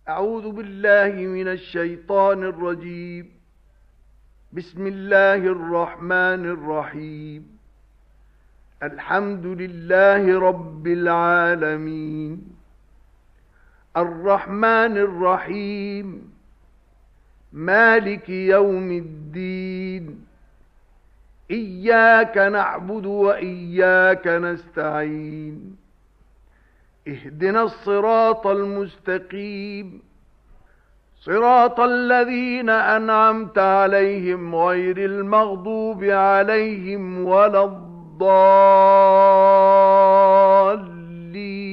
أعوذ بالله من الشيطان الرجيم. بسم الله الرحمن الرحيم. الحمد لله رب العالمين، الرحمن الرحيم، مالك يوم الدين. إياك نعبد وإياك نستعين. اهدنا الصراط المستقيم، صراط الذين أنعمت عليهم غير المغضوب عليهم ولا الضالين.